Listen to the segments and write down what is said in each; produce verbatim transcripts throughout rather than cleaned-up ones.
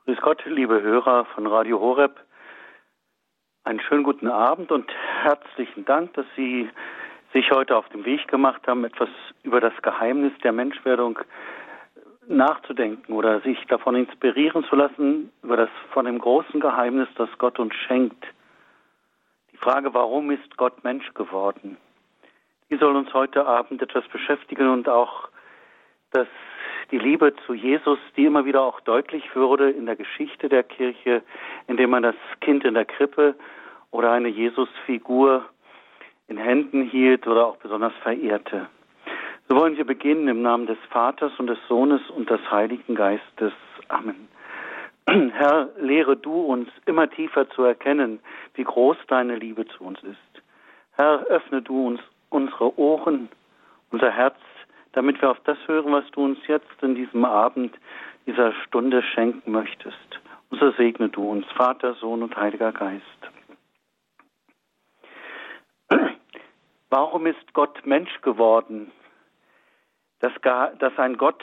Grüß Gott, liebe Hörer von Radio Horeb. Einen schönen guten Abend und herzlichen Dank, dass Sie sich heute auf den Weg gemacht haben, etwas über das Geheimnis der Menschwerdung nachzudenken oder sich davon inspirieren zu lassen, über das von dem großen Geheimnis, das Gott uns schenkt. Die Frage, warum ist Gott Mensch geworden? Die soll uns heute Abend etwas beschäftigen und auch das die Liebe zu Jesus, die immer wieder auch deutlich wurde in der Geschichte der Kirche, indem man das Kind in der Krippe oder eine Jesusfigur in Händen hielt oder auch besonders verehrte. So wollen wir beginnen im Namen des Vaters und des Sohnes und des Heiligen Geistes. Amen. Herr, lehre du uns immer tiefer zu erkennen, wie groß deine Liebe zu uns ist. Herr, öffne du uns unsere Ohren, unser Herz, damit wir auf das hören, was du uns jetzt in diesem Abend, dieser Stunde schenken möchtest. Und so segne du uns, Vater, Sohn und Heiliger Geist. Warum ist Gott Mensch geworden? Dass, gar, dass ein Gott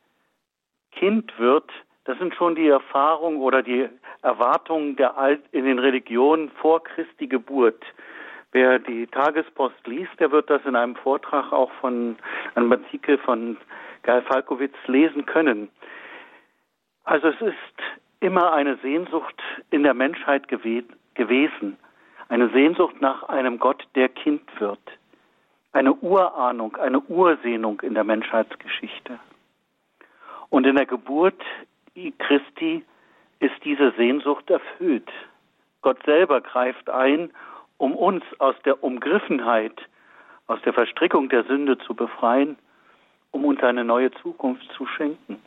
Kind wird, das sind schon die Erfahrungen oder die Erwartungen der Alt in den Religionen vor Christi Geburt. Wer die Tagespost liest, der wird das in einem Vortrag auch von einem Artikel von Geil Falkowitz lesen können. Also es ist immer eine Sehnsucht in der Menschheit gewe- gewesen, eine Sehnsucht nach einem Gott, der Kind wird. Eine Urahnung, eine Ursehnung in der Menschheitsgeschichte. Und in der Geburt Christi ist diese Sehnsucht erfüllt. Gott selber greift ein, um uns aus der Umgriffenheit, aus der Verstrickung der Sünde zu befreien, um uns eine neue Zukunft zu schenken.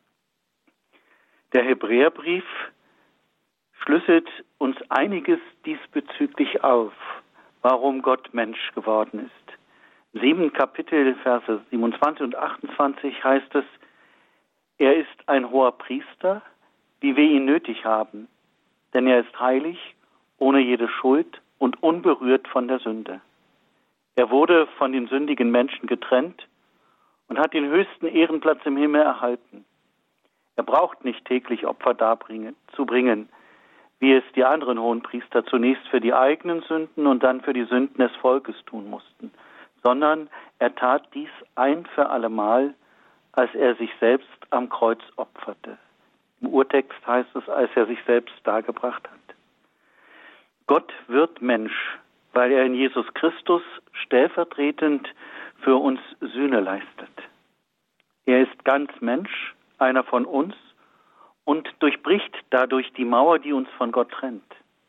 Der Hebräerbrief schlüsselt uns einiges diesbezüglich auf, warum Gott Mensch geworden ist. Im siebten Kapitel, Verse siebenundzwanzig und achtundzwanzig heißt es, er ist ein hoher Priester, wie wir ihn nötig haben, denn er ist heilig, ohne jede Schuld und unberührt von der Sünde. Er wurde von den sündigen Menschen getrennt und hat den höchsten Ehrenplatz im Himmel erhalten. Er braucht nicht täglich Opfer darbringen, zu bringen, wie es die anderen Hohenpriester zunächst für die eigenen Sünden und dann für die Sünden des Volkes tun mussten, sondern er tat dies ein für allemal, als er sich selbst am Kreuz opferte. Im Urtext heißt es, als er sich selbst dargebracht hat. Gott wird Mensch, weil er in Jesus Christus stellvertretend für uns Sühne leistet. Er ist ganz Mensch, einer von uns, und durchbricht dadurch die Mauer, die uns von Gott trennt.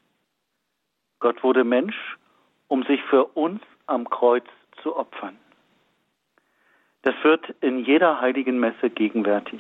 Gott wurde Mensch, um sich für uns am Kreuz zu opfern. Das wird in jeder heiligen Messe gegenwärtig.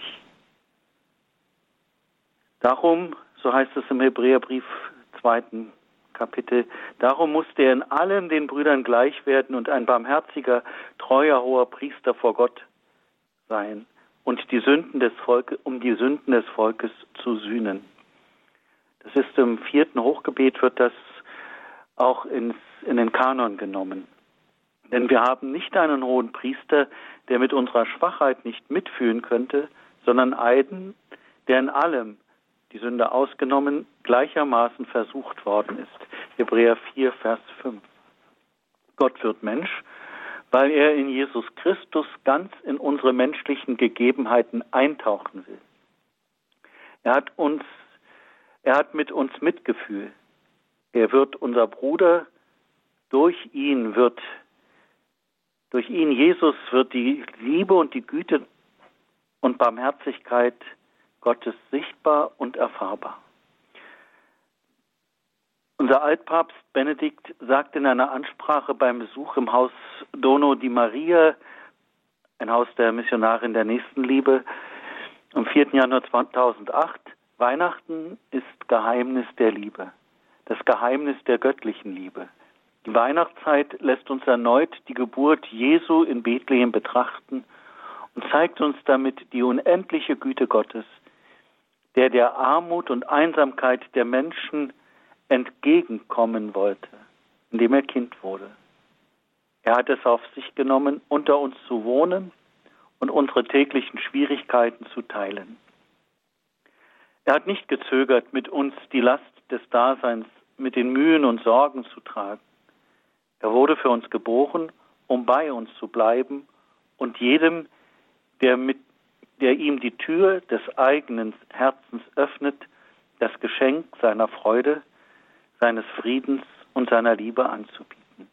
Darum, so heißt es im Hebräerbrief zweiten Kapitel, darum musste er in allem den Brüdern gleich werden und ein barmherziger, treuer, hoher Priester vor Gott sein und die Sünden des Volkes, um die Sünden des Volkes zu sühnen. Das ist im vierten Hochgebet, wird das auch ins, in den Kanon genommen. Denn wir haben nicht einen hohen Priester, der mit unserer Schwachheit nicht mitfühlen könnte, sondern einen, der in allem, die Sünde ausgenommen, gleichermaßen versucht worden ist. Hebräer vier, Vers fünf. Gott wird Mensch, weil er in Jesus Christus ganz in unsere menschlichen Gegebenheiten eintauchen will. Er hat uns, er hat mit uns Mitgefühl. Er wird unser Bruder. Durch ihn wird, durch ihn, Jesus, wird die Liebe und die Güte und Barmherzigkeit Gottes sichtbar und erfahrbar. Unser Altpapst Benedikt sagt in einer Ansprache beim Besuch im Haus Dono di Maria, ein Haus der Missionarin der Nächstenliebe, am vierten Januar zweitausendacht, Weihnachten ist Geheimnis der Liebe, das Geheimnis der göttlichen Liebe. Die Weihnachtszeit lässt uns erneut die Geburt Jesu in Bethlehem betrachten und zeigt uns damit die unendliche Güte Gottes, der der Armut und Einsamkeit der Menschen entgegenkommen wollte, indem er Kind wurde. Er hat es auf sich genommen, unter uns zu wohnen und unsere täglichen Schwierigkeiten zu teilen. Er hat nicht gezögert, mit uns die Last des Daseins, mit den Mühen und Sorgen zu tragen. Er wurde für uns geboren, um bei uns zu bleiben und jedem, der, mit, der ihm die Tür des eigenen Herzens öffnet, das Geschenk seiner Freude, seines Friedens und seiner Liebe anzubieten.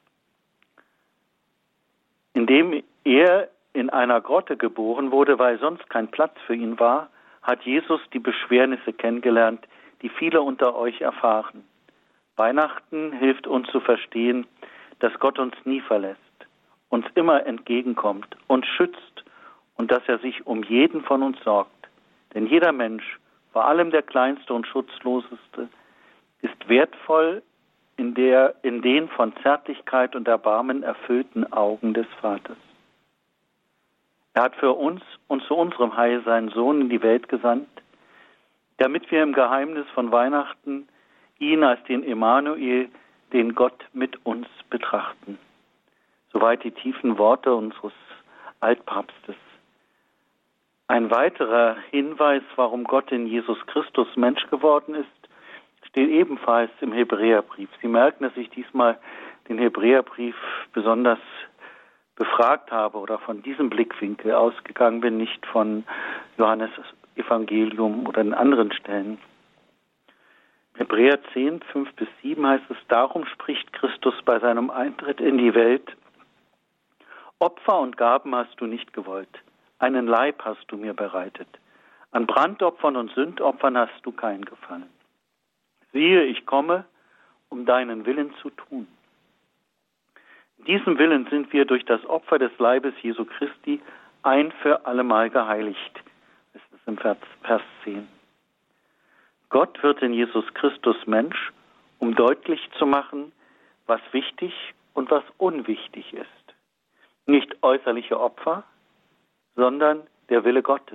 Indem er in einer Grotte geboren wurde, weil sonst kein Platz für ihn war, hat Jesus die Beschwernisse kennengelernt, die viele unter euch erfahren. Weihnachten hilft uns zu verstehen, dass Gott uns nie verlässt, uns immer entgegenkommt, uns schützt und dass er sich um jeden von uns sorgt. Denn jeder Mensch, vor allem der Kleinste und Schutzloseste, ist wertvoll in, der, in den von Zärtlichkeit und Erbarmen erfüllten Augen des Vaters. Er hat für uns und zu unserem Heil seinen Sohn in die Welt gesandt, damit wir im Geheimnis von Weihnachten ihn als den Emmanuel, den Gott mit uns betrachten. Soweit die tiefen Worte unseres Altpapstes. Ein weiterer Hinweis, warum Gott in Jesus Christus Mensch geworden ist, steht ebenfalls im Hebräerbrief. Sie merken, dass ich diesmal den Hebräerbrief besonders befragt habe oder von diesem Blickwinkel ausgegangen bin, nicht von Johannes Evangelium oder an anderen Stellen. Hebräer zehn, fünf bis sieben heißt es, darum spricht Christus bei seinem Eintritt in die Welt, Opfer und Gaben hast du nicht gewollt, einen Leib hast du mir bereitet, an Brandopfern und Sündopfern hast du keinen Gefallen. Siehe, ich komme, um deinen Willen zu tun. In diesem Willen sind wir durch das Opfer des Leibes Jesu Christi ein für allemal geheiligt. Das ist im Vers, Vers zehn. Gott wird in Jesus Christus Mensch, um deutlich zu machen, was wichtig und was unwichtig ist. Nicht äußerliche Opfer, sondern der Wille Gottes.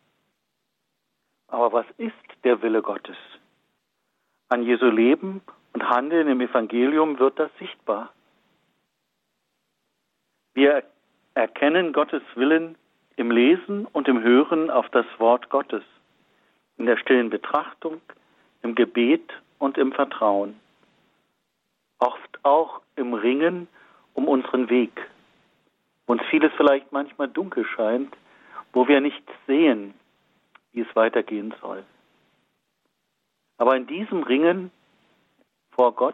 Aber was ist der Wille Gottes? An Jesu Leben und Handeln im Evangelium wird das sichtbar. Wir erkennen Gottes Willen im Lesen und im Hören auf das Wort Gottes, in der stillen Betrachtung, im Gebet und im Vertrauen. Oft auch im Ringen um unseren Weg, wo uns vieles vielleicht manchmal dunkel scheint, wo wir nicht sehen, wie es weitergehen soll. Aber in diesem Ringen vor Gott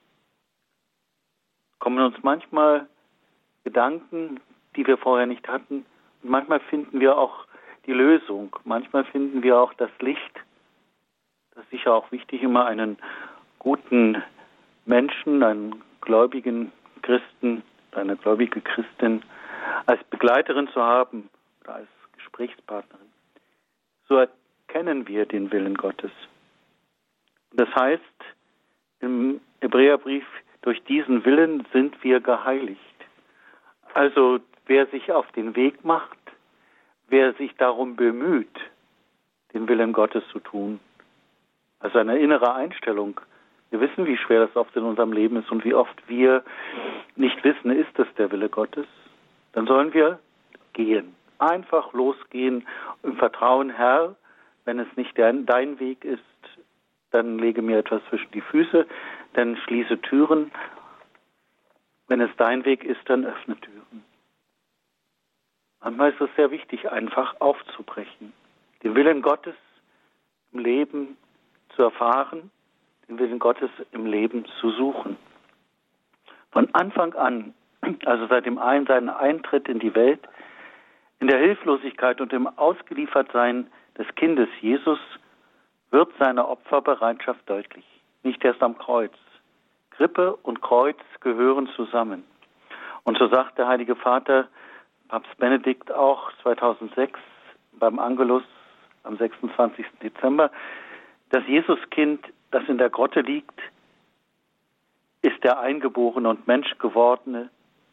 kommen uns manchmal Gedanken, die wir vorher nicht hatten. Und manchmal finden wir auch die Lösung. Manchmal finden wir auch das Licht. Das ist sicher auch wichtig, immer einen guten Menschen, einen gläubigen Christen, eine gläubige Christin als Begleiterin zu haben oder als Gesprächspartnerin. So erkennen wir den Willen Gottes. Das heißt, im Hebräerbrief, durch diesen Willen sind wir geheiligt. Also wer sich auf den Weg macht, wer sich darum bemüht, den Willen Gottes zu tun, also eine innere Einstellung. Wir wissen, wie schwer das oft in unserem Leben ist und wie oft wir nicht wissen, ist es der Wille Gottes. Dann sollen wir gehen, einfach losgehen im Vertrauen, Herr, wenn es nicht dein, dein Weg ist, dann lege mir etwas zwischen die Füße, dann schließe Türen. Wenn es dein Weg ist, dann öffne Türen. Manchmal ist es sehr wichtig, einfach aufzubrechen, den Willen Gottes im Leben zu erfahren, den Willen Gottes im Leben zu suchen. Von Anfang an, also seit dem einen seinen Eintritt in die Welt, in der Hilflosigkeit und im Ausgeliefertsein des Kindes Jesus, wird seine Opferbereitschaft deutlich. Nicht erst am Kreuz. Krippe und Kreuz gehören zusammen. Und so sagt der Heilige Vater, Papst Benedikt auch zweitausendsechs beim Angelus am sechsundzwanzigsten Dezember, das Jesuskind, das in der Grotte liegt, ist der Eingeborene und Menschgewordene.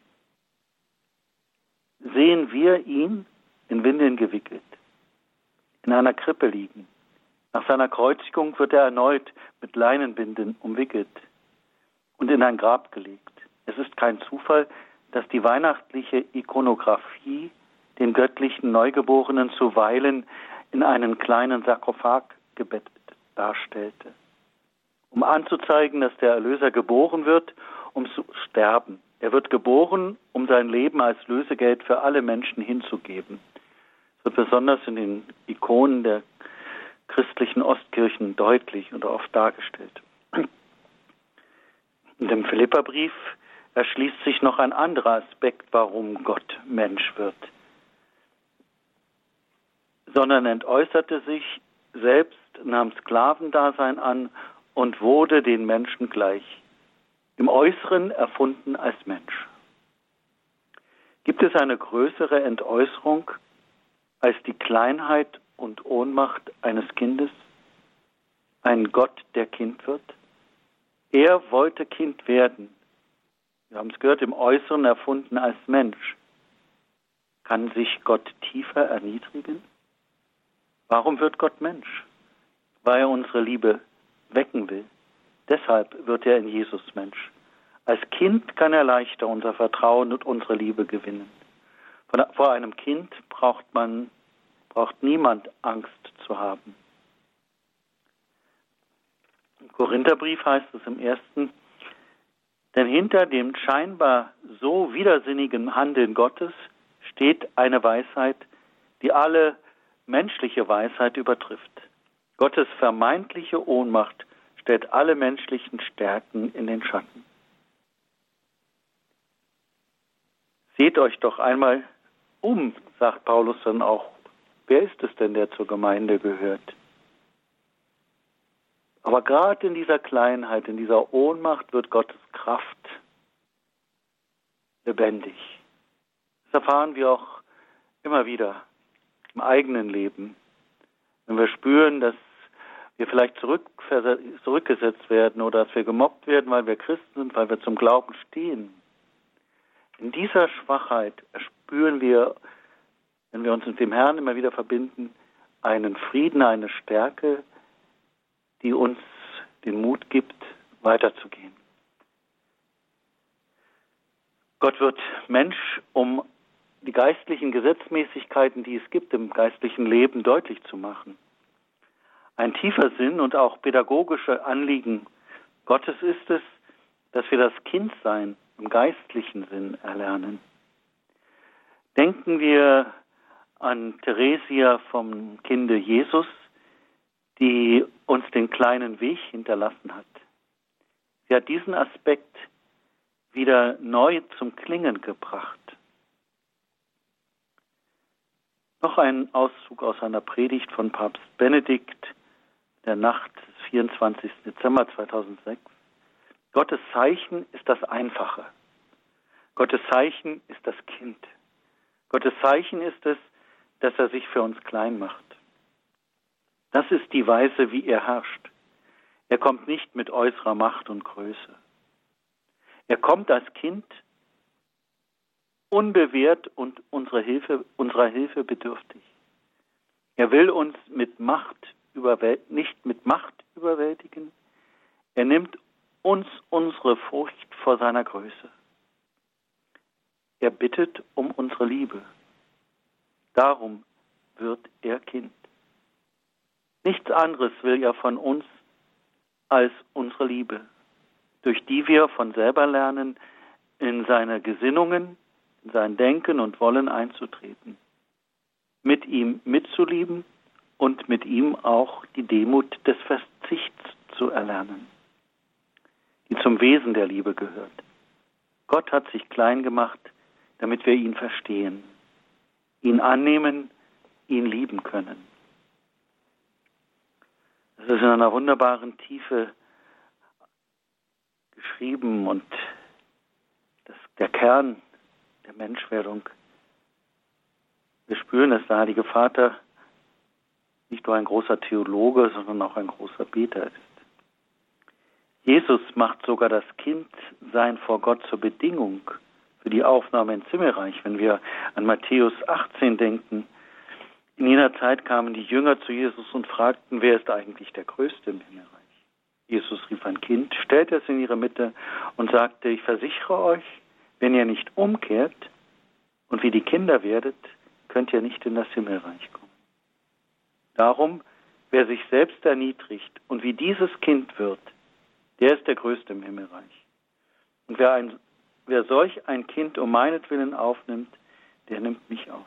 Sehen wir ihn in Windeln gewickelt, in einer Krippe liegen. Nach seiner Kreuzigung wird er erneut mit Leinenbinden umwickelt und in ein Grab gelegt. Es ist kein Zufall, dass die weihnachtliche Ikonographie den göttlichen Neugeborenen zuweilen in einen kleinen Sarkophag gebettet darstellte, um anzuzeigen, dass der Erlöser geboren wird, um zu sterben. Er wird geboren, um sein Leben als Lösegeld für alle Menschen hinzugeben. Das wird besonders in den Ikonen der christlichen Ostkirchen deutlich und oft dargestellt. In dem Philipperbrief erschließt sich noch ein anderer Aspekt, warum Gott Mensch wird. Sondern entäußerte sich selbst, nahm Sklavendasein an und wurde den Menschen gleich, im Äußeren erfunden als Mensch. Gibt es eine größere Entäußerung als die Kleinheit und Ohnmacht eines Kindes? Ein Gott, der Kind wird? Er wollte Kind werden. Wir haben es gehört, im Äußeren erfunden als Mensch. Kann sich Gott tiefer erniedrigen? Warum wird Gott Mensch? Weil er unsere Liebe wecken will. Deshalb wird er in Jesus Mensch. Als Kind kann er leichter unser Vertrauen und unsere Liebe gewinnen. Vor einem Kind braucht man, braucht niemand Angst zu haben. Im Korintherbrief heißt es im ersten, denn hinter dem scheinbar so widersinnigen Handeln Gottes steht eine Weisheit, die alle menschliche Weisheit übertrifft. Gottes vermeintliche Ohnmacht stellt alle menschlichen Stärken in den Schatten. Seht euch doch einmal um, sagt Paulus dann auch. Wer ist es denn, der zur Gemeinde gehört? Aber gerade in dieser Kleinheit, in dieser Ohnmacht wird Gottes Kraft lebendig. Das erfahren wir auch immer wieder im eigenen Leben. Wenn wir spüren, dass wir vielleicht zurück, zurückgesetzt werden oder dass wir gemobbt werden, weil wir Christen sind, weil wir zum Glauben stehen. In dieser Schwachheit spüren wir, wenn wir uns mit dem Herrn immer wieder verbinden, einen Frieden, eine Stärke, die uns den Mut gibt, weiterzugehen. Gott wird Mensch, um die geistlichen Gesetzmäßigkeiten, die es gibt im geistlichen Leben, deutlich zu machen. Ein tiefer Sinn und auch pädagogische Anliegen Gottes ist es, dass wir das Kindsein im geistlichen Sinn erlernen. Denken wir an Theresia vom Kinde Jesus, die uns den kleinen Weg hinterlassen hat. Sie hat diesen Aspekt wieder neu zum Klingen gebracht. Noch ein Auszug aus einer Predigt von Papst Benedikt, der Nacht des vierundzwanzigsten Dezember zweitausendsechs. Gottes Zeichen ist das Einfache. Gottes Zeichen ist das Kind. Gottes Zeichen ist es, dass er sich für uns klein macht. Das ist die Weise, wie er herrscht. Er kommt nicht mit äußerer Macht und Größe. Er kommt als Kind, unbewehrt und unsere Hilfe, unserer Hilfe bedürftig. Er will uns mit Macht überwält- nicht mit Macht überwältigen. Er nimmt uns unsere Furcht vor seiner Größe. Er bittet um unsere Liebe. Darum wird er Kind. Nichts anderes will er von uns als unsere Liebe, durch die wir von selber lernen, in seine Gesinnungen, in sein Denken und Wollen einzutreten, mit ihm mitzulieben und mit ihm auch die Demut des Verzichts zu erlernen, die zum Wesen der Liebe gehört. Gott hat sich klein gemacht, damit wir ihn verstehen, ihn annehmen, ihn lieben können. Das ist in einer wunderbaren Tiefe geschrieben und das, der Kern der Menschwerdung. Wir spüren, dass der Heilige Vater nicht nur ein großer Theologe, sondern auch ein großer Beter ist. Jesus macht sogar das Kindsein vor Gott zur Bedingung für die Aufnahme ins Himmelreich. Wenn wir an Matthäus achtzehn denken, in jener Zeit kamen die Jünger zu Jesus und fragten, wer ist eigentlich der Größte im Himmelreich? Jesus rief ein Kind, stellte es in ihre Mitte und sagte, ich versichere euch, wenn ihr nicht umkehrt und wie die Kinder werdet, könnt ihr nicht in das Himmelreich kommen. Darum wer sich selbst erniedrigt und wie dieses Kind wird, der ist der Größte im Himmelreich. Und wer, ein, wer solch ein Kind um meinetwillen aufnimmt, der nimmt mich auf.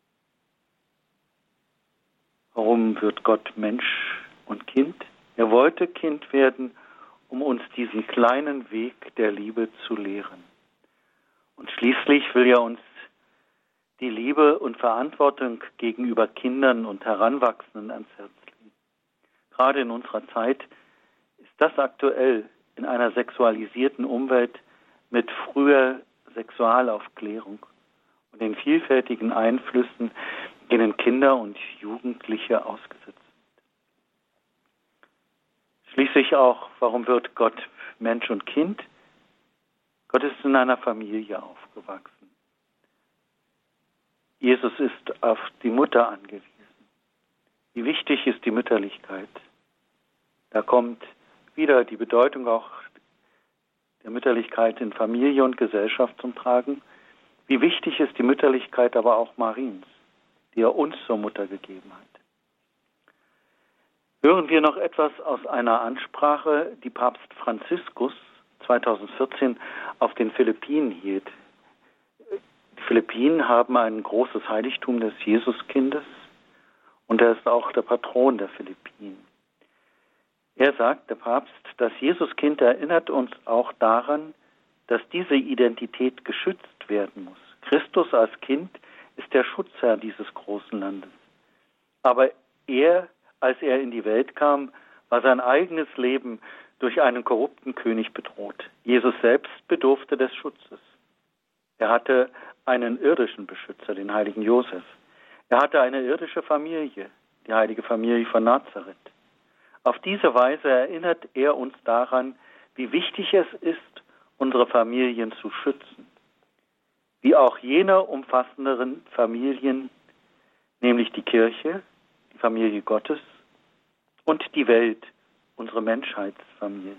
Warum wird Gott Mensch und Kind? Er wollte Kind werden, um uns diesen kleinen Weg der Liebe zu lehren. Und schließlich will er uns die Liebe und Verantwortung gegenüber Kindern und Heranwachsenden ans Herz legen. Gerade in unserer Zeit ist das aktuell in einer sexualisierten Umwelt mit früher Sexualaufklärung und den vielfältigen Einflüssen, denen Kinder und Jugendliche ausgesetzt sind. Schließlich auch, warum wird Gott Mensch und Kind? Gott ist in einer Familie aufgewachsen. Jesus ist auf die Mutter angewiesen. Wie wichtig ist die Mütterlichkeit? Da kommt wieder die Bedeutung auch der Mütterlichkeit in Familie und Gesellschaft zum Tragen. Wie wichtig ist die Mütterlichkeit aber auch Mariens, die er uns zur Mutter gegeben hat. Hören wir noch etwas aus einer Ansprache, die Papst Franziskus zweitausendvierzehn auf den Philippinen hielt. Die Philippinen haben ein großes Heiligtum des Jesuskindes und er ist auch der Patron der Philippinen. Er sagt, der Papst, das Jesuskind erinnert uns auch daran, dass diese Identität geschützt werden muss. Christus als Kind ist der Schutzherr dieses großen Landes. Aber er, als er in die Welt kam, war sein eigenes Leben durch einen korrupten König bedroht. Jesus selbst bedurfte des Schutzes. Er hatte einen irdischen Beschützer, den heiligen Josef. Er hatte eine irdische Familie, die heilige Familie von Nazareth. Auf diese Weise erinnert er uns daran, wie wichtig es ist, unsere Familien zu schützen. Wie auch jene umfassenderen Familien, nämlich die Kirche, die Familie Gottes und die Welt, unsere Menschheitsfamilie.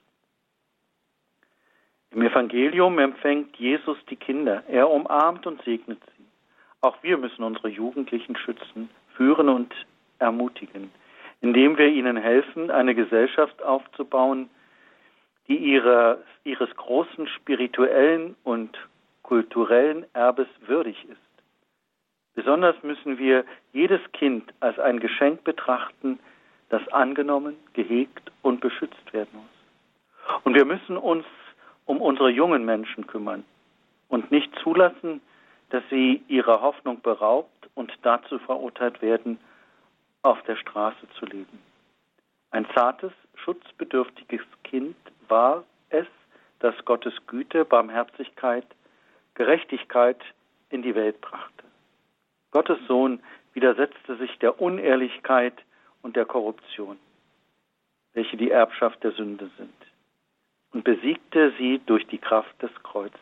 Im Evangelium empfängt Jesus die Kinder. Er umarmt und segnet sie. Auch wir müssen unsere Jugendlichen schützen, führen und ermutigen, indem wir ihnen helfen, eine Gesellschaft aufzubauen, die ihrer, ihres großen spirituellen und kulturellen Erbes würdig ist. Besonders müssen wir jedes Kind als ein Geschenk betrachten, das angenommen, gehegt und beschützt werden muss. Und wir müssen uns um unsere jungen Menschen kümmern und nicht zulassen, dass sie ihrer Hoffnung beraubt und dazu verurteilt werden, auf der Straße zu leben. Ein zartes, schutzbedürftiges Kind war es, das Gottes Güte, Barmherzigkeit, Gerechtigkeit in die Welt brachte. Gottes Sohn widersetzte sich der Unehrlichkeit und der Korruption, welche die Erbschaft der Sünde sind, und besiegte sie durch die Kraft des Kreuzes.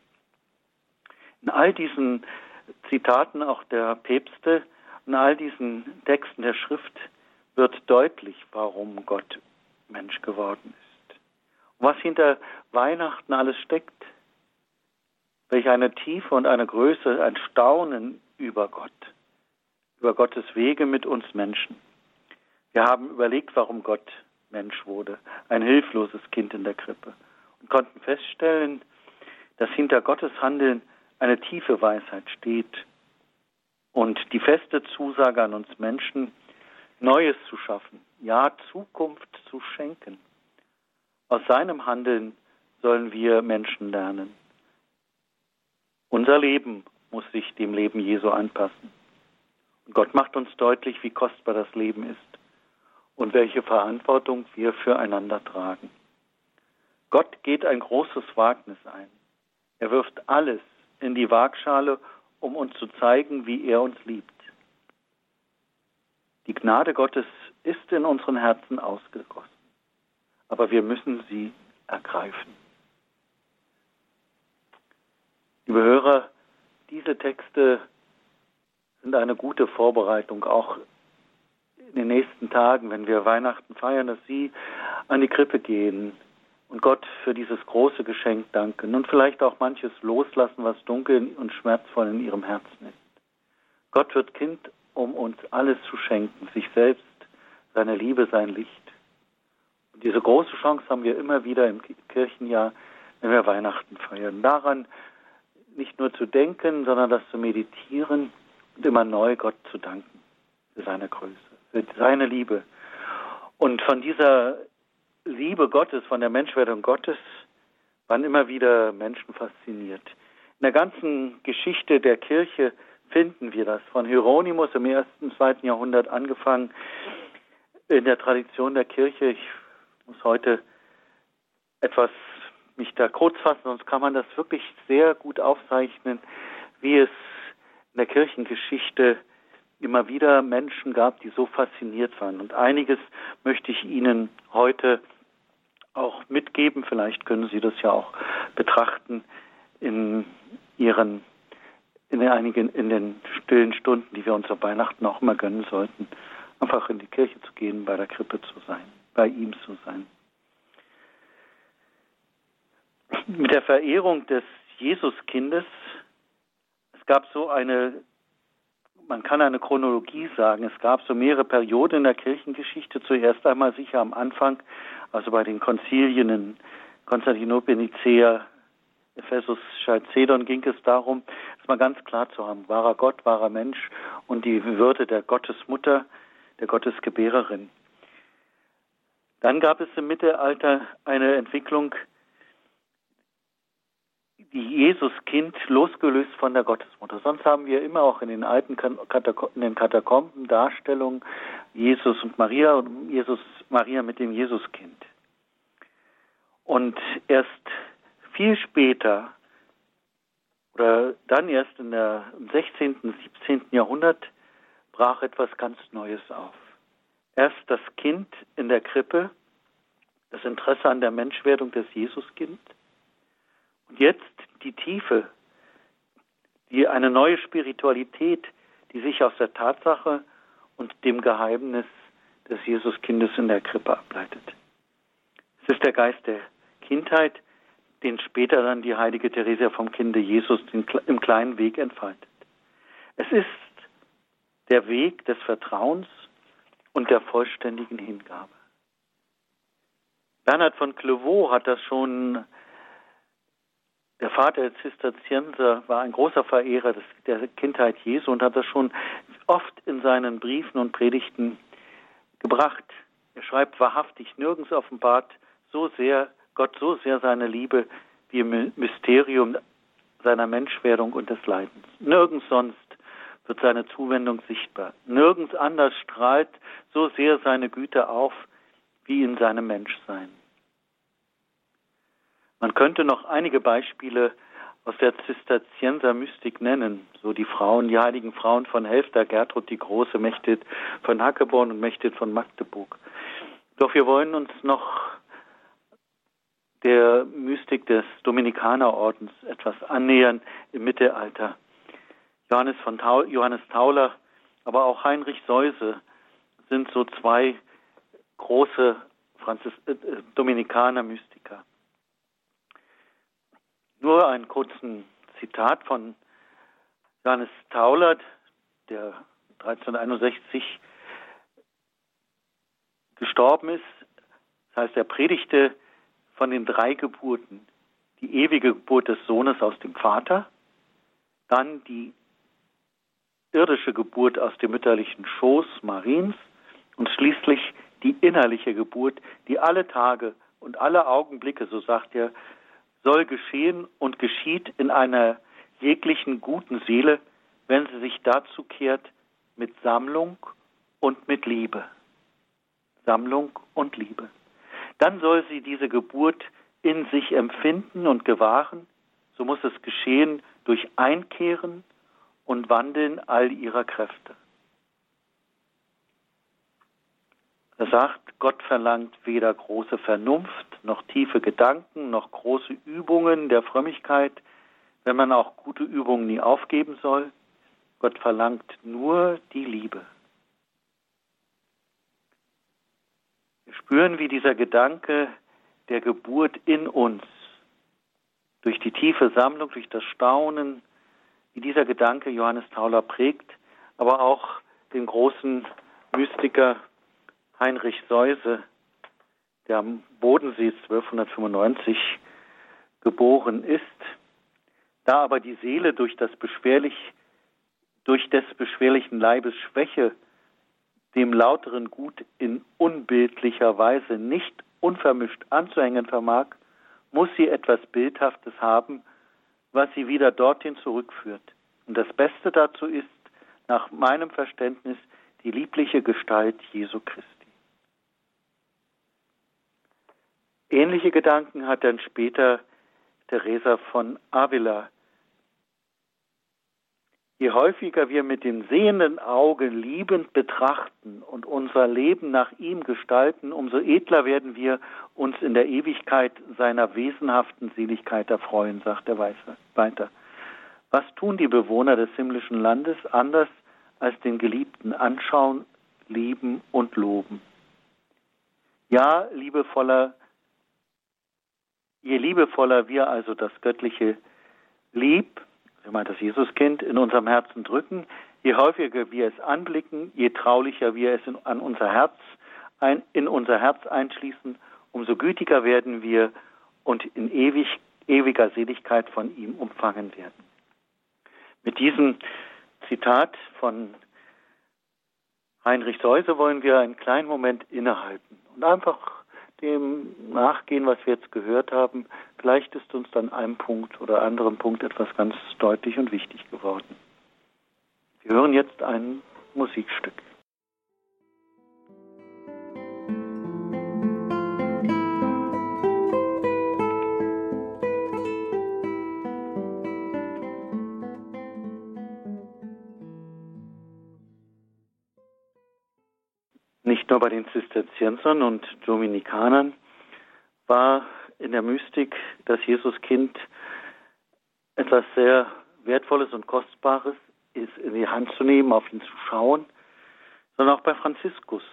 In all diesen Zitaten auch der Päpste, in all diesen Texten der Schrift wird deutlich, warum Gott Mensch geworden ist. Und was hinter Weihnachten alles steckt, welch eine Tiefe und eine Größe, ein Staunen über Gott, über Gottes Wege mit uns Menschen. Wir haben überlegt, warum Gott Mensch wurde, ein hilfloses Kind in der Krippe, und konnten feststellen, dass hinter Gottes Handeln eine tiefe Weisheit steht und die feste Zusage an uns Menschen, Neues zu schaffen, ja, Zukunft zu schenken. Aus seinem Handeln sollen wir Menschen lernen. Unser Leben muss sich dem Leben Jesu anpassen. Und Gott macht uns deutlich, wie kostbar das Leben ist und welche Verantwortung wir füreinander tragen. Gott geht ein großes Wagnis ein. Er wirft alles in die Waagschale, um uns zu zeigen, wie er uns liebt. Die Gnade Gottes ist in unseren Herzen ausgegossen, aber wir müssen sie ergreifen. Liebe Hörer, diese Texte sind eine gute Vorbereitung, auch in den nächsten Tagen, wenn wir Weihnachten feiern, dass Sie an die Krippe gehen und Gott für dieses große Geschenk danken und vielleicht auch manches loslassen, was dunkel und schmerzvoll in Ihrem Herzen ist. Gott wird Kind, um uns alles zu schenken, sich selbst, seine Liebe, sein Licht. Und diese große Chance haben wir immer wieder im Kirchenjahr, wenn wir Weihnachten feiern. Daran nicht nur zu denken, sondern das zu meditieren und immer neu Gott zu danken für seine Größe, für seine Liebe. Und von dieser Liebe Gottes, von der Menschwerdung Gottes, waren immer wieder Menschen fasziniert. In der ganzen Geschichte der Kirche finden wir das. Von Hieronymus im ersten, zweiten Jahrhundert angefangen, in der Tradition der Kirche. Ich muss heute etwas mich da kurz fassen, sonst kann man das wirklich sehr gut aufzeichnen, wie es in der Kirchengeschichte immer wieder Menschen gab, die so fasziniert waren. Und einiges möchte ich Ihnen heute auch mitgeben. Vielleicht können Sie das ja auch betrachten in Ihren, in einigen, in den stillen Stunden, die wir uns auf Weihnachten auch immer gönnen sollten, einfach in die Kirche zu gehen, bei der Krippe zu sein, bei ihm zu sein. Mit der Verehrung des Jesuskindes, es gab so eine, man kann eine Chronologie sagen, es gab so mehrere Perioden in der Kirchengeschichte. Zuerst einmal sicher am Anfang, also bei den Konzilien in Konstantinopel, Nicäa, Ephesus, Chalcedon, ging es darum, es mal ganz klar zu haben, wahrer Gott, wahrer Mensch und die Würde der Gottesmutter, der Gottesgebärerin. Dann gab es im Mittelalter eine Entwicklung, die Jesuskind losgelöst von der Gottesmutter. Sonst haben wir immer auch in den alten Katakom- in den Katakomben Darstellungen Jesus und Maria und Jesus, Maria mit dem Jesuskind. Und erst viel später oder dann erst in der, im sechzehnten, siebzehnten Jahrhundert brach etwas ganz Neues auf. Erst das Kind in der Krippe, das Interesse an der Menschwerdung des Jesuskind. Und jetzt die Tiefe, die eine neue Spiritualität, die sich aus der Tatsache und dem Geheimnis des Jesuskindes in der Krippe ableitet. Es ist der Geist der Kindheit, den später dann die heilige Theresia vom Kinde Jesus im kleinen Weg entfaltet. Es ist der Weg des Vertrauens und der vollständigen Hingabe. Bernhard von Clairvaux hat das schon, der Vater der Zisterzienser war ein großer Verehrer des, der Kindheit Jesu und hat das schon oft in seinen Briefen und Predigten gebracht. Er schreibt wahrhaftig, nirgends offenbart so sehr Gott so sehr seine Liebe wie im Mysterium seiner Menschwerdung und des Leidens. Nirgends sonst wird seine Zuwendung sichtbar. Nirgends anders strahlt so sehr seine Güte auf wie in seinem Menschsein. Man könnte noch einige Beispiele aus der Zisterzienser Mystik nennen, so die Frauen, die heiligen Frauen von Helfter, Gertrud die Große, Mechthild von Hackeborn und Mechthild von Magdeburg. Doch wir wollen uns noch der Mystik des Dominikanerordens etwas annähern im Mittelalter. Johannes von Taul, Johannes Tauler, aber auch Heinrich Seuse sind so zwei große Franzis, äh, Dominikaner-Mystiker. Nur einen kurzen Zitat von Johannes Tauler, der dreizehnhunderteinundsechzig gestorben ist. Das heißt, er predigte von den drei Geburten. Die ewige Geburt des Sohnes aus dem Vater, dann die irdische Geburt aus dem mütterlichen Schoß Mariens und schließlich die innerliche Geburt, die alle Tage und alle Augenblicke, so sagt er, soll geschehen und geschieht in einer jeglichen guten Seele, wenn sie sich dazu kehrt mit Sammlung und mit Liebe. Sammlung und Liebe. Dann soll sie diese Geburt in sich empfinden und gewahren, so muss es geschehen durch Einkehren und Wandeln all ihrer Kräfte. Er sagt, Gott verlangt weder große Vernunft, noch tiefe Gedanken, noch große Übungen der Frömmigkeit, wenn man auch gute Übungen nie aufgeben soll. Gott verlangt nur die Liebe. Wir spüren, wie dieser Gedanke der Geburt in uns, durch die tiefe Sammlung, durch das Staunen, wie dieser Gedanke Johannes Tauler prägt, aber auch den großen Mystiker Heinrich Seuse, der am Bodensee zwölfhundertfünfundneunzig geboren ist. Da aber die Seele durch das beschwerlich, durch des beschwerlichen Leibes Schwäche dem lauteren Gut in unbildlicher Weise nicht unvermischt anzuhängen vermag, muss sie etwas Bildhaftes haben, was sie wieder dorthin zurückführt. Und das Beste dazu ist, nach meinem Verständnis, die liebliche Gestalt Jesu Christi. Ähnliche Gedanken hat dann später Teresa von Avila. Je häufiger wir mit dem sehenden Auge liebend betrachten und unser Leben nach ihm gestalten, umso edler werden wir uns in der Ewigkeit seiner wesenhaften Seligkeit erfreuen, sagt er weiter. Was tun die Bewohner des himmlischen Landes anders als den Geliebten anschauen, lieben und loben? Ja, liebevoller, je liebevoller wir also das Göttliche lieb, ich meine das Jesuskind, in unserem Herzen drücken, je häufiger wir es anblicken, je traulicher wir es in, an unser Herz ein, in unser Herz einschließen, umso gütiger werden wir und in ewig, ewiger Seligkeit von ihm umfangen werden. Mit diesem Zitat von Heinrich Seuse wollen wir einen kleinen Moment innehalten und einfach dem nachgehen, was wir jetzt gehört haben. Vielleicht ist uns dann einem Punkt oder anderem Punkt etwas ganz deutlich und wichtig geworden. Wir hören jetzt ein Musikstück. Nicht nur bei den Zisterziensern und Dominikanern war in der Mystik das Jesuskind etwas sehr Wertvolles und Kostbares, ist in die Hand zu nehmen, auf ihn zu schauen, sondern auch bei Franziskus.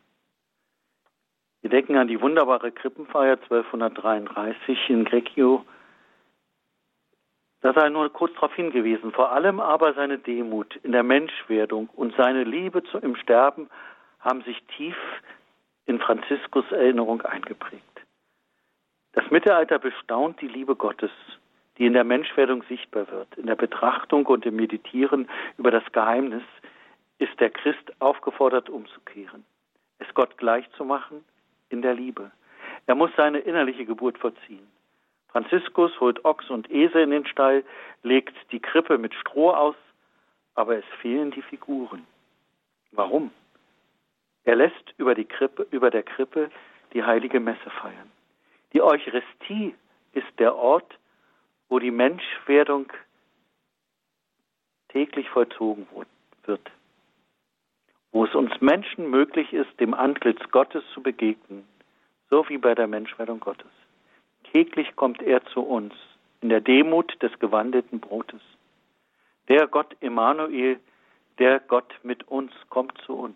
Wir denken an die wunderbare Krippenfeier zwölfhundertdreiunddreißig in Greccio. Da sei nur kurz darauf hingewiesen, vor allem aber seine Demut in der Menschwerdung und seine Liebe zu, im Sterben haben sich tief in Franziskus Erinnerung eingeprägt. Das Mittelalter bestaunt die Liebe Gottes, die in der Menschwerdung sichtbar wird. In der Betrachtung und im Meditieren über das Geheimnis ist der Christ aufgefordert, umzukehren, es Gott gleich zu machen in der Liebe. Er muss seine innerliche Geburt vollziehen. Franziskus holt Ochs und Esel in den Stall, legt die Krippe mit Stroh aus, aber es fehlen die Figuren. Warum? Er lässt über, die Krippe, über der Krippe die heilige Messe feiern. Die Eucharistie ist der Ort, wo die Menschwerdung täglich vollzogen wird. Wo es uns Menschen möglich ist, dem Antlitz Gottes zu begegnen, so wie bei der Menschwerdung Gottes. Täglich kommt er zu uns, in der Demut des gewandelten Brotes. Der Gott Emmanuel, der Gott mit uns, kommt zu uns.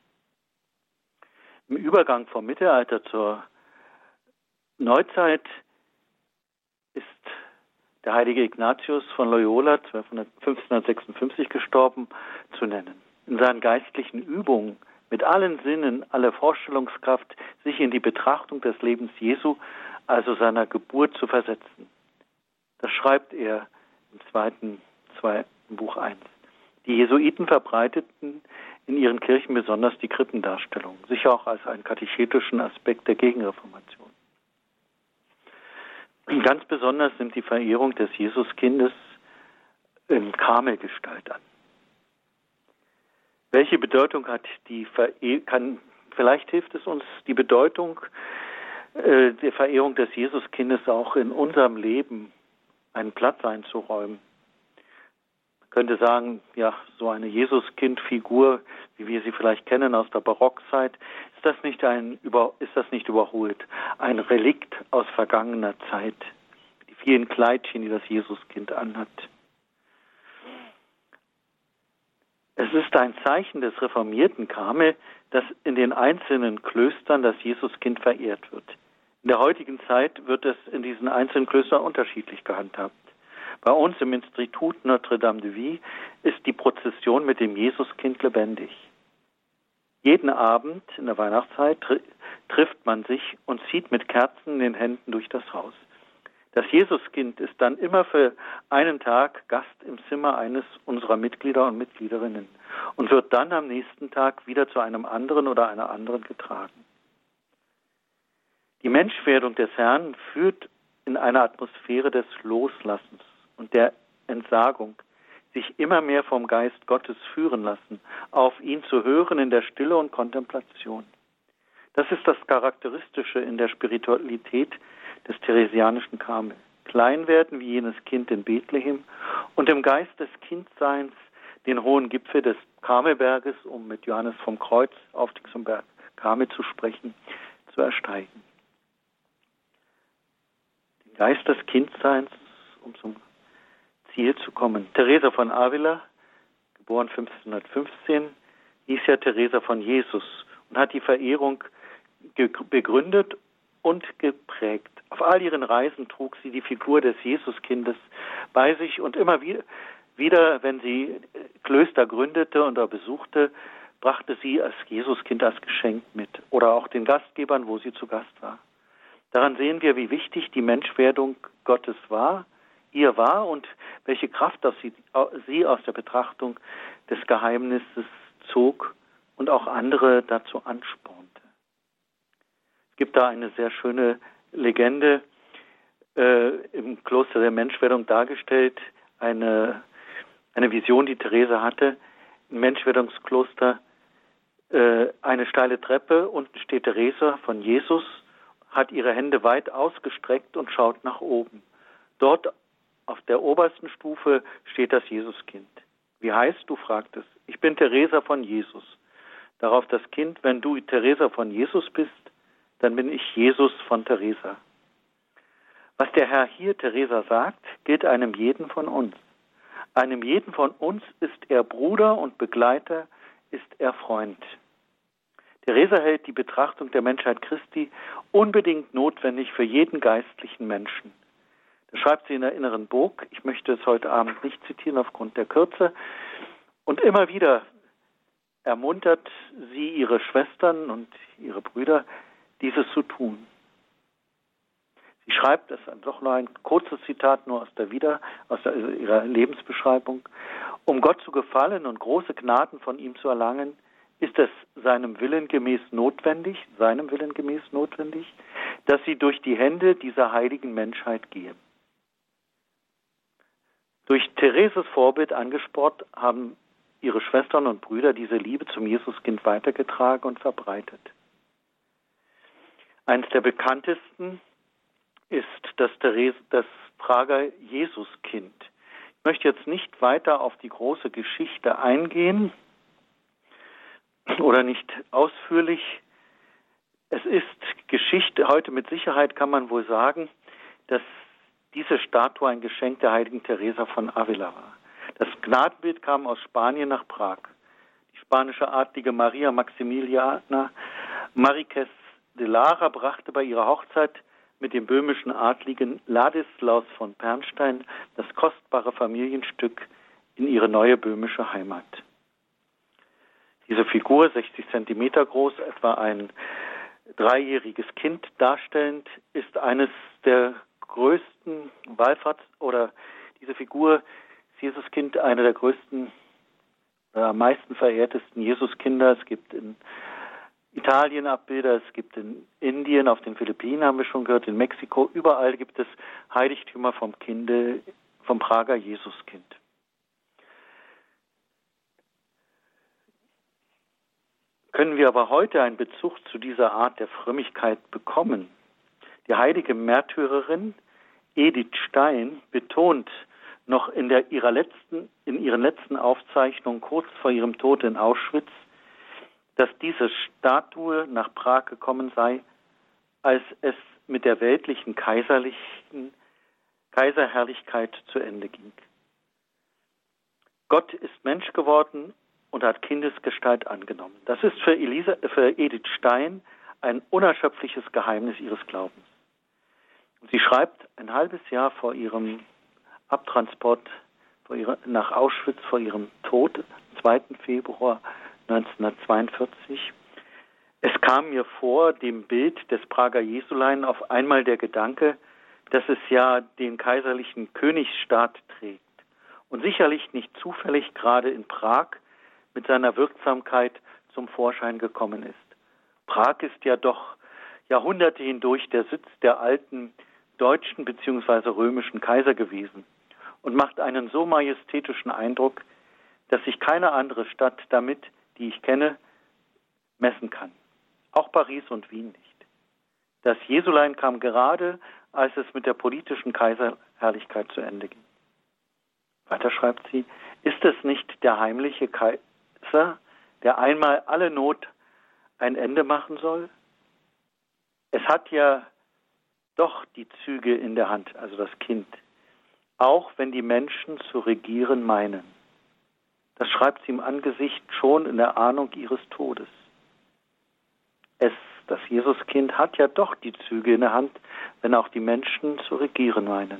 Im Übergang vom Mittelalter zur Neuzeit ist der heilige Ignatius von Loyola fünfzehnhundertsechsundfünfzig gestorben, zu nennen. In seinen geistlichen Übungen mit allen Sinnen, aller Vorstellungskraft, sich in die Betrachtung des Lebens Jesu, also seiner Geburt, zu versetzen. Das schreibt er im zweiten, zweiten Buch eins. Die Jesuiten verbreiteten in ihren Kirchen besonders die Krippendarstellung, sicher auch als einen katechetischen Aspekt der Gegenreformation. Ganz besonders nimmt die Verehrung des Jesuskindes in Karmelgestalt an. Welche Bedeutung hat die Verehrung, kann, vielleicht hilft es uns, die Bedeutung äh, der Verehrung des Jesuskindes auch in unserem Leben einen Platz einzuräumen. Könnte sagen, ja, so eine Jesuskind-Figur, wie wir sie vielleicht kennen aus der Barockzeit, ist das nicht ein ist das nicht überholt, ein Relikt aus vergangener Zeit, die vielen Kleidchen, die das Jesuskind anhat. Es ist ein Zeichen des reformierten Karmel, dass in den einzelnen Klöstern das Jesuskind verehrt wird. In der heutigen Zeit wird es in diesen einzelnen Klöstern unterschiedlich gehandhabt. Bei uns im Institut Notre-Dame de Vie ist die Prozession mit dem Jesuskind lebendig. Jeden Abend in der Weihnachtszeit tr- trifft man sich und zieht mit Kerzen in den Händen durch das Haus. Das Jesuskind ist dann immer für einen Tag Gast im Zimmer eines unserer Mitglieder und Mitgliederinnen und wird dann am nächsten Tag wieder zu einem anderen oder einer anderen getragen. Die Menschwerdung des Herrn führt in eine Atmosphäre des Loslassens und der Entsagung, sich immer mehr vom Geist Gottes führen lassen, auf ihn zu hören in der Stille und Kontemplation. Das ist das Charakteristische in der Spiritualität des theresianischen Karmel. Klein werden wie jenes Kind in Bethlehem und im Geist des Kindseins den hohen Gipfel des Karmelberges, um mit Johannes vom Kreuz auf zum Berg Karmel zu sprechen, zu ersteigen. Den Geist des Kindseins, um zum Ziel zu kommen. Teresa von Avila, geboren fünfzehnhundertfünfzehn, hieß ja Teresa von Jesus und hat die Verehrung ge- begründet und geprägt. Auf all ihren Reisen trug sie die Figur des Jesuskindes bei sich und immer wieder, wieder wenn sie Klöster gründete oder besuchte, brachte sie das Jesuskind als Geschenk mit oder auch den Gastgebern, wo sie zu Gast war. Daran sehen wir, wie wichtig die Menschwerdung Gottes war, ihr war und welche Kraft aus sie, sie aus der Betrachtung des Geheimnisses zog und auch andere dazu anspornte. Es gibt da eine sehr schöne Legende äh, im Kloster der Menschwerdung dargestellt, eine, eine Vision, die Therese hatte, im Menschwerdungskloster, äh, eine steile Treppe, unten steht Theresa von Jesus, hat ihre Hände weit ausgestreckt und schaut nach oben. Dort auf der obersten Stufe steht das Jesuskind. Wie heißt du, fragt es. Ich bin Theresa von Jesus. Darauf das Kind, wenn du Theresa von Jesus bist, dann bin ich Jesus von Theresa. Was der Herr hier Theresa sagt, gilt einem jeden von uns. Einem jeden von uns ist er Bruder und Begleiter, ist er Freund. Theresa hält die Betrachtung der Menschheit Christi unbedingt notwendig für jeden geistlichen Menschen. Das schreibt sie in der Inneren Burg. Ich möchte es heute Abend nicht zitieren aufgrund der Kürze. Und immer wieder ermuntert sie ihre Schwestern und ihre Brüder, dieses zu tun. Sie schreibt, das ist doch nur ein kurzes Zitat, nur aus der Wieder, aus der, also ihrer Lebensbeschreibung. Um Gott zu gefallen und große Gnaden von ihm zu erlangen, ist es seinem Willen gemäß notwendig, seinem Willen gemäß notwendig, dass sie durch die Hände dieser heiligen Menschheit gehen. Durch Thereses Vorbild angespornt haben ihre Schwestern und Brüder diese Liebe zum Jesuskind weitergetragen und verbreitet. Eines der bekanntesten ist das, Therese, das Prager Jesuskind. Ich möchte jetzt nicht weiter auf die große Geschichte eingehen oder nicht ausführlich. Es ist Geschichte, heute mit Sicherheit kann man wohl sagen, dass diese Statue ein Geschenk der heiligen Teresa von Avila war. Das Gnadenbild kam aus Spanien nach Prag. Die spanische Adlige Maria Maximiliana Mariquez de Lara brachte bei ihrer Hochzeit mit dem böhmischen Adligen Ladislaus von Pernstein das kostbare Familienstück in ihre neue böhmische Heimat. Diese Figur, sechzig Zentimeter groß, etwa ein dreijähriges Kind darstellend, ist eines der größten Wallfahrts- oder diese Figur, das Jesuskind, einer der größten, äh, am meisten verehrtesten Jesuskinder. Es gibt in Italien Abbilder, es gibt in Indien, auf den Philippinen haben wir schon gehört, in Mexiko, überall gibt es Heiligtümer vom Kinde, vom Prager Jesuskind. Können wir aber heute einen Bezug zu dieser Art der Frömmigkeit bekommen? Die heilige Märtyrerin Edith Stein betont noch in, der, ihrer letzten, in ihren letzten Aufzeichnungen kurz vor ihrem Tod in Auschwitz, dass diese Statue nach Prag gekommen sei, als es mit der weltlichen kaiserlichen Kaiserherrlichkeit zu Ende ging. Gott ist Mensch geworden und hat Kindesgestalt angenommen. Das ist für, Elisa, für Edith Stein ein unerschöpfliches Geheimnis ihres Glaubens. Und sie schreibt ein halbes Jahr vor ihrem Abtransport vor ihrer, nach Auschwitz, vor ihrem Tod, zweiten Februar neunzehnhundertzweiundvierzig. Es kam mir vor, dem Bild des Prager Jesulein auf einmal der Gedanke, dass es ja den kaiserlichen Königsstaat trägt und sicherlich nicht zufällig gerade in Prag mit seiner Wirksamkeit zum Vorschein gekommen ist. Prag ist ja doch Jahrhunderte hindurch der Sitz der alten deutschen bzw. römischen Kaiser gewesen und macht einen so majestätischen Eindruck, dass sich keine andere Stadt damit, die ich kenne, messen kann. Auch Paris und Wien nicht. Das Jesulein kam gerade, als es mit der politischen Kaiserherrlichkeit zu Ende ging. Weiter schreibt sie, ist es nicht der heimliche Kaiser, der einmal alle Not ein Ende machen soll? Es hat ja doch die Züge in der Hand, also das Kind, auch wenn die Menschen zu regieren meinen. Das schreibt sie im Angesicht schon in der Ahnung ihres Todes. Es, das Jesuskind, hat ja doch die Züge in der Hand, wenn auch die Menschen zu regieren meinen.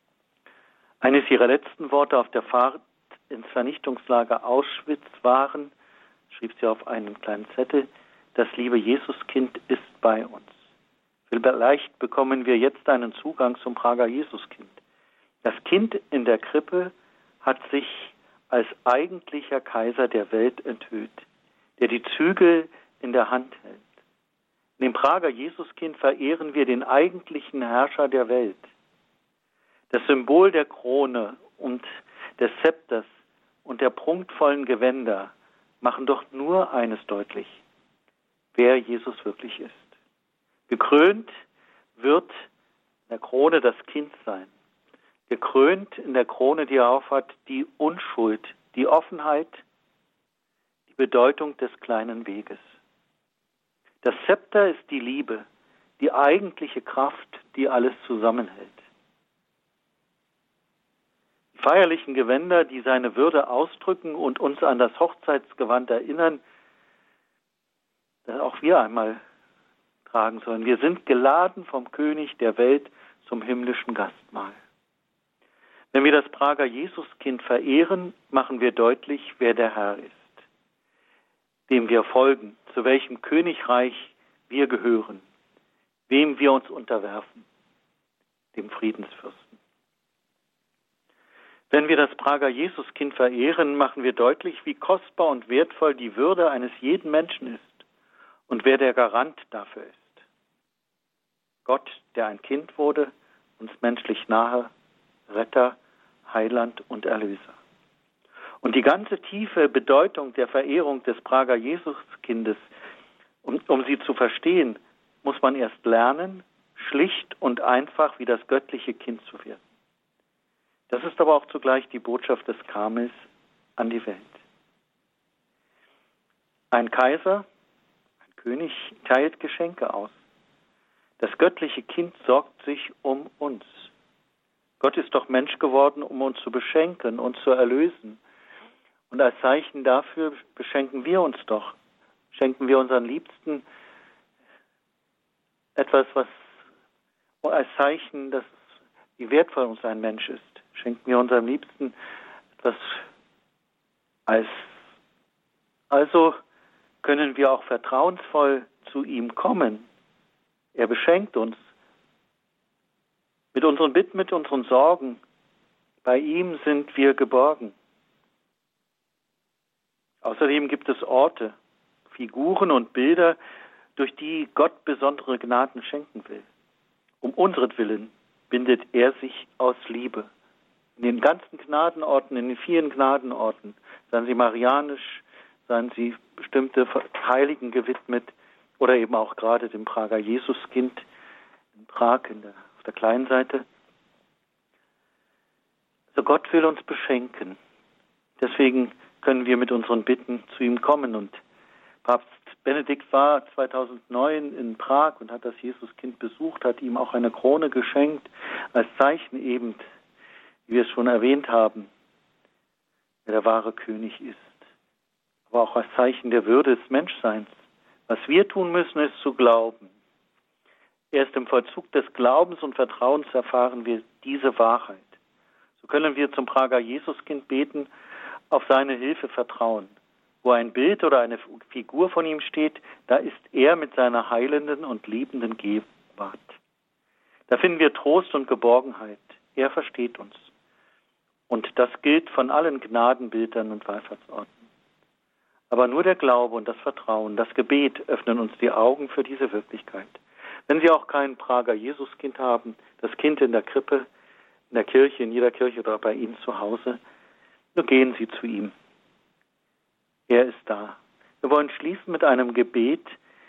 Eines ihrer letzten Worte auf der Fahrt ins Vernichtungslager Auschwitz waren, schrieb sie auf einen kleinen Zettel, das liebe Jesuskind ist bei uns. Vielleicht bekommen wir jetzt einen Zugang zum Prager Jesuskind. Das Kind in der Krippe hat sich als eigentlicher Kaiser der Welt enthüllt, der die Zügel in der Hand hält. In dem Prager Jesuskind verehren wir den eigentlichen Herrscher der Welt. Das Symbol der Krone und des Zepters und der prunkvollen Gewänder machen doch nur eines deutlich, wer Jesus wirklich ist. Gekrönt wird in der Krone das Kind sein. Gekrönt in der Krone, die er aufhat, die Unschuld, die Offenheit, die Bedeutung des kleinen Weges. Das Zepter ist die Liebe, die eigentliche Kraft, die alles zusammenhält. Die feierlichen Gewänder, die seine Würde ausdrücken und uns an das Hochzeitsgewand erinnern, das auch wir einmal tragen sollen. Wir sind geladen vom König der Welt zum himmlischen Gastmahl. Wenn wir das Prager Jesuskind verehren, machen wir deutlich, wer der Herr ist, dem wir folgen, zu welchem Königreich wir gehören, wem wir uns unterwerfen, dem Friedensfürsten. Wenn wir das Prager Jesuskind verehren, machen wir deutlich, wie kostbar und wertvoll die Würde eines jeden Menschen ist und wer der Garant dafür ist. Gott, der ein Kind wurde, uns menschlich nahe, Retter, Heiland und Erlöser. Und die ganze tiefe Bedeutung der Verehrung des Prager Jesuskindes, um, um sie zu verstehen, muss man erst lernen, schlicht und einfach wie das göttliche Kind zu werden. Das ist aber auch zugleich die Botschaft des Karmels an die Welt. Ein Kaiser, ein König teilt Geschenke aus. Das göttliche Kind sorgt sich um uns. Gott ist doch Mensch geworden, um uns zu beschenken und zu erlösen. Und als Zeichen dafür beschenken wir uns doch. Schenken wir unseren Liebsten etwas, was als Zeichen, dass wie wertvoll uns ein Mensch ist. Schenken wir unserem Liebsten etwas als. Also können wir auch vertrauensvoll zu ihm kommen. Er beschenkt uns mit unseren Bitten, mit unseren Sorgen. Bei ihm sind wir geborgen. Außerdem gibt es Orte, Figuren und Bilder, durch die Gott besondere Gnaden schenken will. Um unseren bindet er sich aus Liebe. In den ganzen Gnadenorten, in den vielen Gnadenorten, seien sie marianisch, seien sie bestimmte Heiligen gewidmet oder eben auch gerade dem Prager Jesuskind in Prag in der, auf der kleinen Seite. Also Gott will uns beschenken. Deswegen können wir mit unseren Bitten zu ihm kommen. Und Papst Benedikt war zweitausendneun in Prag und hat das Jesuskind besucht, hat ihm auch eine Krone geschenkt, als Zeichen eben, wie wir es schon erwähnt haben, wer der wahre König ist. Aber auch als Zeichen der Würde des Menschseins. Was wir tun müssen, ist zu glauben. Erst im Vollzug des Glaubens und Vertrauens erfahren wir diese Wahrheit. So können wir zum Prager Jesuskind beten, auf seine Hilfe vertrauen. Wo ein Bild oder eine Figur von ihm steht, da ist er mit seiner heilenden und liebenden Gegenwart. Da finden wir Trost und Geborgenheit. Er versteht uns. Und das gilt von allen Gnadenbildern und Wallfahrtsorten. Aber nur der Glaube und das Vertrauen, das Gebet öffnen uns die Augen für diese Wirklichkeit. Wenn Sie auch kein Prager Jesuskind haben, das Kind in der Krippe, in der Kirche, in jeder Kirche oder bei Ihnen zu Hause, so gehen Sie zu ihm. Er ist da. Wir wollen schließen mit einem Gebet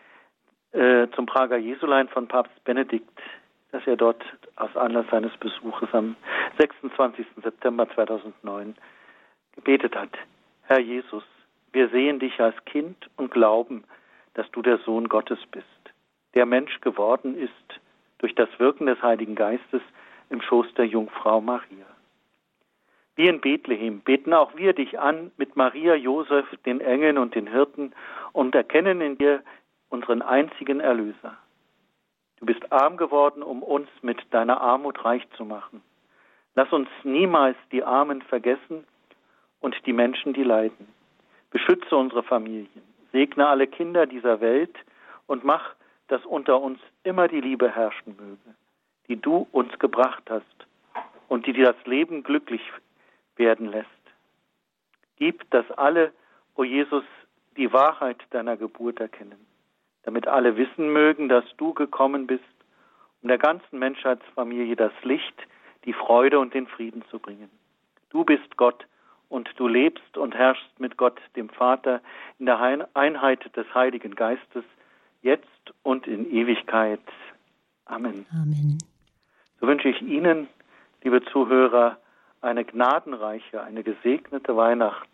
äh, zum Prager Jesulein von Papst Benedikt, das er dort aus Anlass seines Besuches am sechsundzwanzigsten September zweitausendneun gebetet hat. Herr Jesus, wir sehen dich als Kind und glauben, dass du der Sohn Gottes bist, der Mensch geworden ist durch das Wirken des Heiligen Geistes im Schoß der Jungfrau Maria. Wie in Bethlehem beten auch wir dich an mit Maria, Josef, den Engeln und den Hirten und erkennen in dir unseren einzigen Erlöser. Du bist arm geworden, um uns mit deiner Armut reich zu machen. Lass uns niemals die Armen vergessen und die Menschen, die leiden. Beschütze unsere Familien, segne alle Kinder dieser Welt und mach, dass unter uns immer die Liebe herrschen möge, die du uns gebracht hast und die dir das Leben glücklich werden lässt. Gib, dass alle, o Jesus, die Wahrheit deiner Geburt erkennen, damit alle wissen mögen, dass du gekommen bist, um der ganzen Menschheitsfamilie das Licht, die Freude und den Frieden zu bringen. Du bist Gott und du lebst und herrschst mit Gott, dem Vater, in der Einheit des Heiligen Geistes, jetzt und in Ewigkeit. Amen. Amen. So wünsche ich Ihnen, liebe Zuhörer, eine gnadenreiche, eine gesegnete Weihnacht.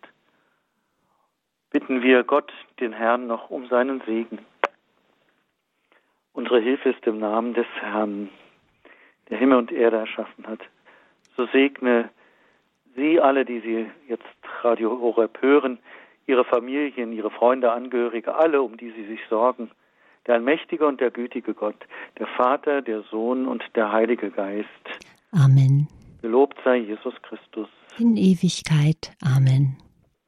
Bitten wir Gott, den Herrn, noch um seinen Segen. Unsere Hilfe ist im Namen des Herrn, der Himmel und Erde erschaffen hat. So segne Sie alle, die Sie jetzt Radio Horeb hören, Ihre Familien, Ihre Freunde, Angehörige, alle, um die Sie sich sorgen. Der allmächtige und der gütige Gott, der Vater, der Sohn und der Heilige Geist. Amen. Gelobt sei Jesus Christus. In Ewigkeit. Amen.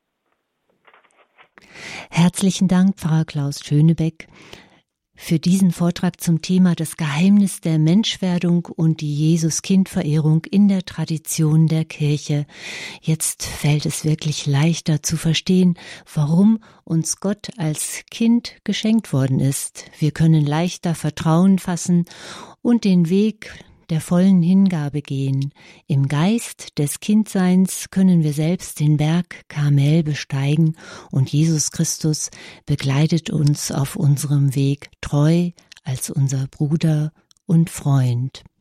Herzlichen Dank, Pfarrer Klaus Schönebeck, für diesen Vortrag zum Thema das Geheimnis der Menschwerdung und die Jesus-Kind-Verehrung in der Tradition der Kirche. Jetzt fällt es wirklich leichter zu verstehen, warum uns Gott als Kind geschenkt worden ist. Wir können leichter Vertrauen fassen und den Weg der vollen Hingabe gehen. Im Geist des Kindseins können wir selbst den Berg Karmel besteigen und Jesus Christus begleitet uns auf unserem Weg treu als unser Bruder und Freund.